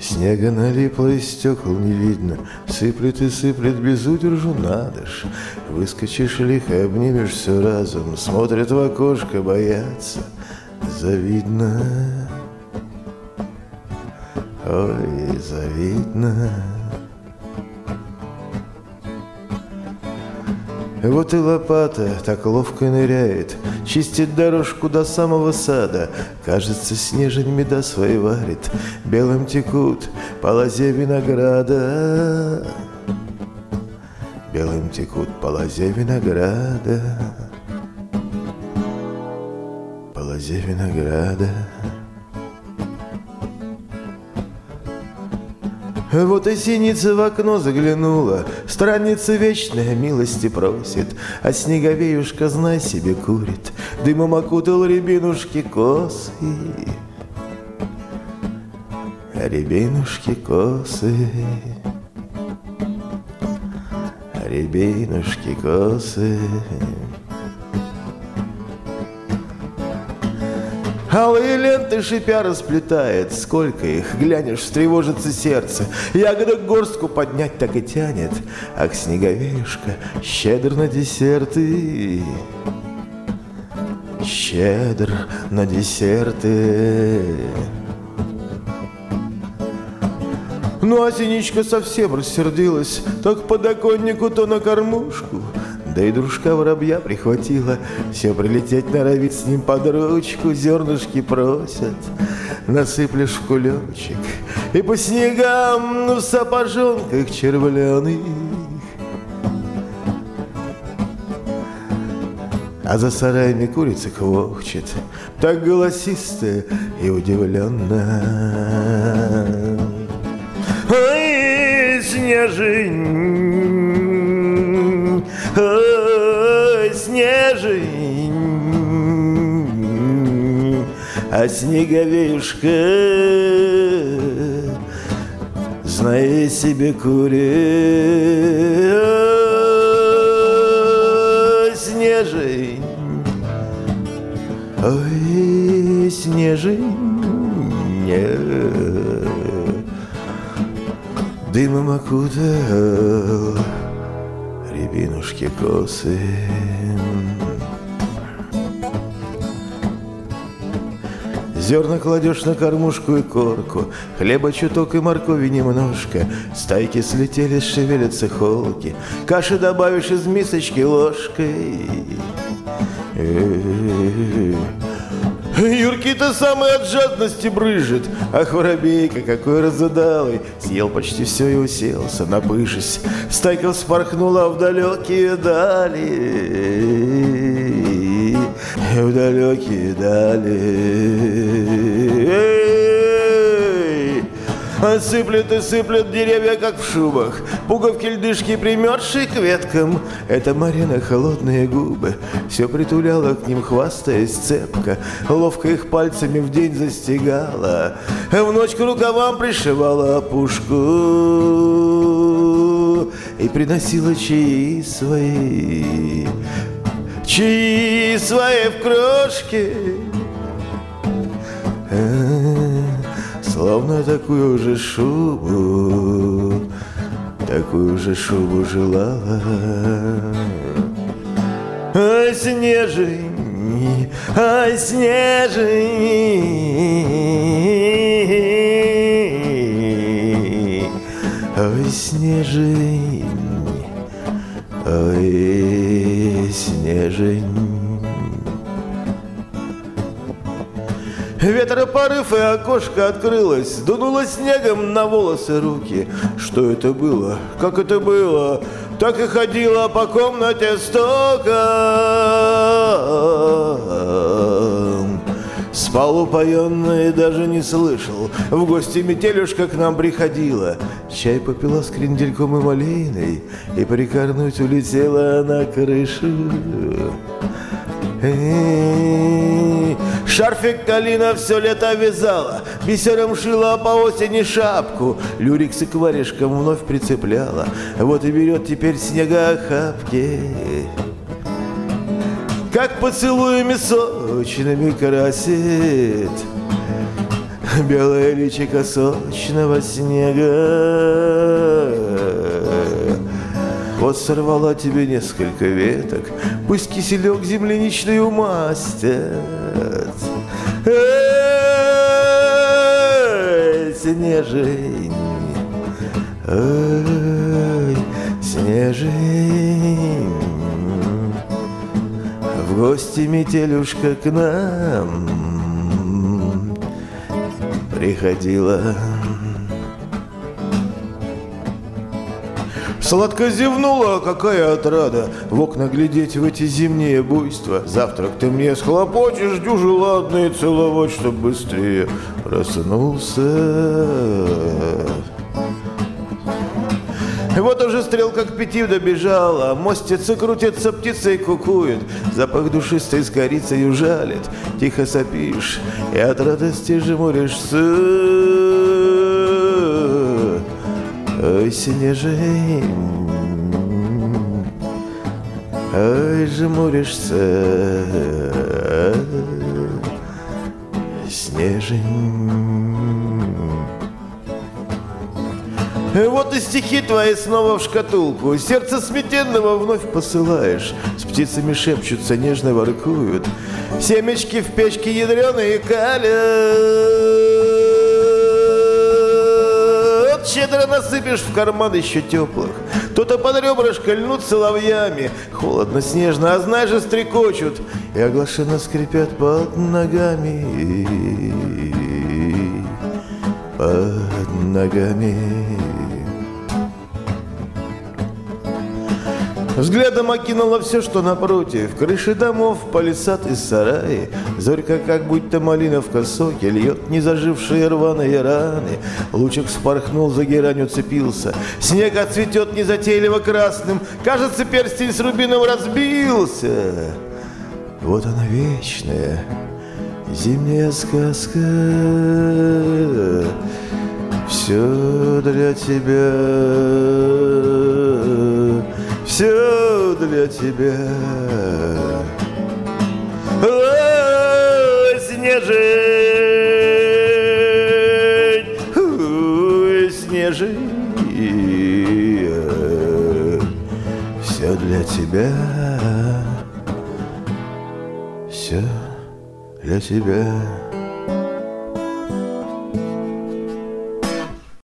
Снега налипло и стекол не видно, сыплет и сыплет без удержу, надо ж. Выскочишь лихо, обнимешь все разом, смотрят в окошко, боятся, завидно. Ой, завидно. Вот и лопата так ловко ныряет, чистит дорожку до самого сада. Кажется, снежень меда свои варит, белым текут по лозе винограда. Белым текут по лозе винограда. По лозе винограда. Вот и синица в окно заглянула, странница вечная милости просит, а снеговеюшка, знай себе, курит, дымом окутал рябинушки косы. Рябинушки косы, рябинушки косы. Алые ленты шипя расплетает, сколько их, глянешь, встревожится сердце. Ягодок горстку поднять так и тянет, ах, снеговеюшка, щедр на десерты. Щедр на десерты. Ну а синичка совсем рассердилась, то к подоконнику, то на кормушку. Да и дружка воробья прихватила, все прилететь норовит с ним под ручку, зернышки просят, насыплешь в кулечек, и по снегам в сапожонках червленых. А за сараями курица квохчет, так голосисто и удивленно. Ой, снежень, ой, снежень, а снеговеюшка, знай себе, кури, ой, снежень, ой, снежень, дымом окутал рябинушки косы. Зерна кладешь на кормушку и корку, хлеба чуток и моркови немножко, стайки слетели, шевелятся холки, каши добавишь из мисочки ложкой. Юрки-то самый от жадности брыжет, ах, воробейка, какой разудалый, съел почти все и уселся, напышись. Стайка вспорхнула в далекие дали, в далекие дали. Сыплет и сыплет деревья, как в шубах, пуговки льдышки, примерзшие к веткам. Это Марина холодные губы все притуляла к ним, хвастаясь цепко, ловко их пальцами в день застигала, в ночь к рукавам пришивала опушку и приносила чаи свои в крошке. Словно такую же шубу желала. Ай, снежень, ай, снежень, ой, снежень, ой, снежень. Ветер порыв, и окошко открылось, дунуло снегом на волосы руки. Что это было? Как это было? Так и ходила по комнате стоком. Спал упоенно и даже не слышал. В гости метелюшка к нам приходила. Чай попила с крендельком и малиной, и прикорнуть улетела на крышу. Шарфик Калина все лето вязала, бисером шила, а по осени шапку люриксы к варежкам вновь прицепляла. Вот и берет теперь снегоохапки, как поцелуями сочными красит. белое личико сочного снега. Вот сорвала тебе несколько веток, пусть киселек земляничный умастят. Эй, снежень, эй, снежень, в гости метелюшка к нам приходила. Сладко зевнула, какая отрада в окна глядеть в эти зимние буйства. Завтрак ты мне схлопочешь, дюжи ладно, и целовать, чтоб быстрее проснулся. Вот уже стрелка к 5 добежала, мостица крутится, птицей кукует, запах душистой с корицей ужалит, тихо сопишь и от радости жмуришься. Ой, снежень, ой, жмуришься, снежень. Вот и стихи твои снова в шкатулку, сердце сметенного вновь посылаешь. С птицами шепчутся, нежно воркуют, семечки в печке ядреные калят. Щедро насыпешь в карман еще теплых, то-то под ребрышко льнут соловьями. Холодно, снежно, а знаешь, же стрекочут и оглашенно скрипят под ногами. Под ногами. Взглядом окинула все, что напротив, крыши домов, палисад и сараи. Зорька, как будто малиновка соки, льет незажившие рваные раны. Лучик вспорхнул, за герань уцепился, снег отцветет незатейливо красным. Кажется, перстень с рубином разбился. Вот она вечная зимняя сказка. Все для тебя, все для тебя. Ой, снежень, ой, снежень, все для тебя, все для тебя.